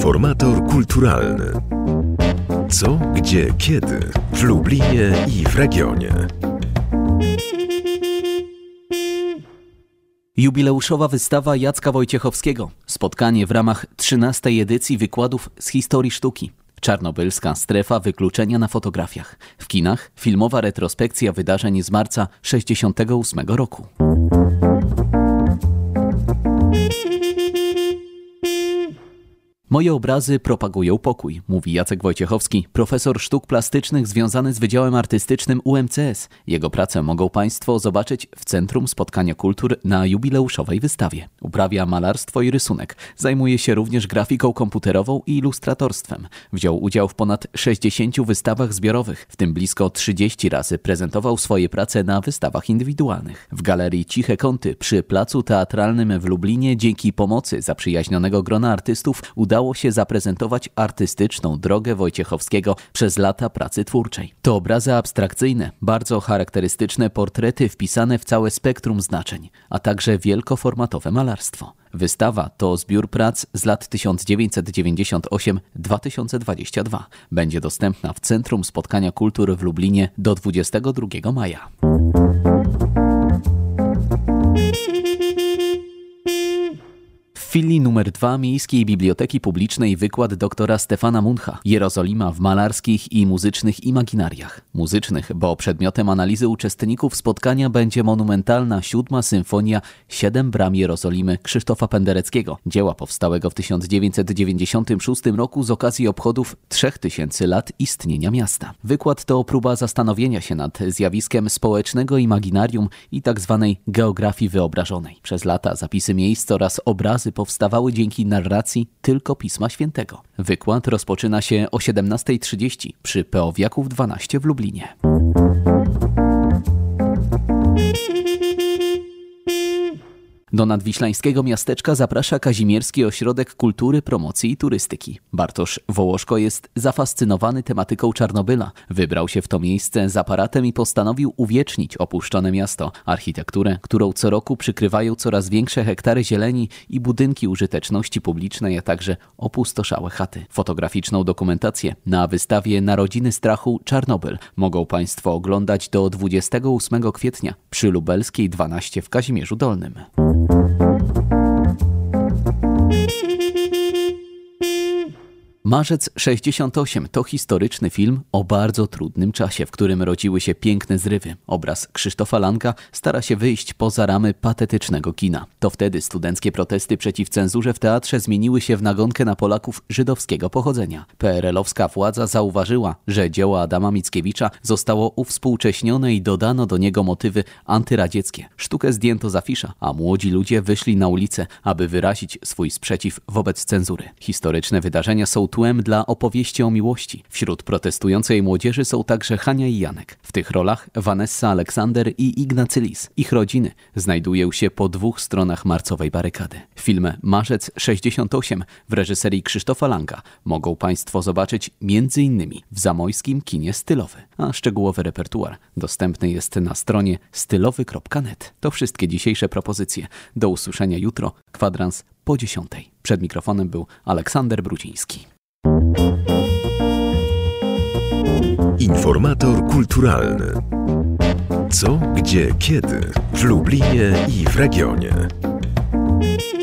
Informator kulturalny. Co, gdzie, kiedy w Lublinie i w regionie. Jubileuszowa wystawa Jacka Wojciechowskiego. Spotkanie w ramach 13. edycji wykładów z historii sztuki. Czarnobylska strefa wykluczenia na fotografiach. W kinach filmowa retrospekcja wydarzeń z marca 1968 roku. Moje obrazy propagują pokój, mówi Jacek Wojciechowski, profesor sztuk plastycznych związany z Wydziałem Artystycznym UMCS. Jego pracę mogą Państwo zobaczyć w Centrum Spotkania Kultur na jubileuszowej wystawie. Uprawia malarstwo i rysunek. Zajmuje się również grafiką komputerową i ilustratorstwem. Wziął udział w ponad 60 wystawach zbiorowych, w tym blisko 30 razy prezentował swoje prace na wystawach indywidualnych. W Galerii Ciche Kąty przy Placu Teatralnym w Lublinie dzięki pomocy zaprzyjaźnionego grona artystów udało się zaprezentować artystyczną drogę Wojciechowskiego przez lata pracy twórczej. To obrazy abstrakcyjne, bardzo charakterystyczne portrety wpisane w całe spektrum znaczeń, a także wielkoformatowe malarstwo. Wystawa to zbiór prac z lat 1998-2022. Będzie dostępna w Centrum Spotkania Kultur w Lublinie do 22 maja. W filii numer 2 Miejskiej Biblioteki Publicznej wykład doktora Stefana Muncha Jerozolima w malarskich i muzycznych imaginariach. Muzycznych, bo przedmiotem analizy uczestników spotkania będzie monumentalna 7. symfonia 7 bram Jerozolimy Krzysztofa Pendereckiego, dzieła powstałego w 1996 roku z okazji obchodów 3000 lat istnienia miasta. Wykład to próba zastanowienia się nad zjawiskiem społecznego imaginarium i tzw. geografii wyobrażonej. Przez lata zapisy miejsc oraz obrazy powstawały dzięki narracji tylko Pisma Świętego. Wykład rozpoczyna się o 17:30 przy PO Wiaków 12 w Lublinie. Do nadwiślańskiego miasteczka zaprasza Kazimierski Ośrodek Kultury, Promocji i Turystyki. Bartosz Wołoszko jest zafascynowany tematyką Czarnobyla. Wybrał się w to miejsce z aparatem i postanowił uwiecznić opuszczone miasto. Architekturę, którą co roku przykrywają coraz większe hektary zieleni i budynki użyteczności publicznej, a także opustoszałe chaty. Fotograficzną dokumentację na wystawie Narodziny Strachu Czarnobyl mogą Państwo oglądać do 28 kwietnia przy Lubelskiej 12 w Kazimierzu Dolnym. Marzec 68 to historyczny film o bardzo trudnym czasie, w którym rodziły się piękne zrywy. Obraz Krzysztofa Lanka stara się wyjść poza ramy patetycznego kina. To wtedy studenckie protesty przeciw cenzurze w teatrze zmieniły się w nagonkę na Polaków żydowskiego pochodzenia. PRL-owska władza zauważyła, że dzieło Adama Mickiewicza zostało uwspółcześnione i dodano do niego motywy antyradzieckie. Sztukę zdjęto z afisza, a młodzi ludzie wyszli na ulicę, aby wyrazić swój sprzeciw wobec cenzury. Historyczne wydarzenia są tłem dla opowieści o miłości. Wśród protestującej młodzieży są także Hania i Janek. W tych rolach Vanessa Aleksander i Ignacy Lis. Ich rodziny znajdują się po dwóch stronach marcowej barykady. Film Marzec 68 w reżyserii Krzysztofa Lanka mogą Państwo zobaczyć m.in. w zamojskim kinie Stylowy. A szczegółowy repertuar dostępny jest na stronie stylowy.net. To wszystkie dzisiejsze propozycje. Do usłyszenia jutro, kwadrans po 10. Przed mikrofonem był Aleksander Brudziński. Informator kulturalny. Co, gdzie, kiedy w Lublinie i w regionie.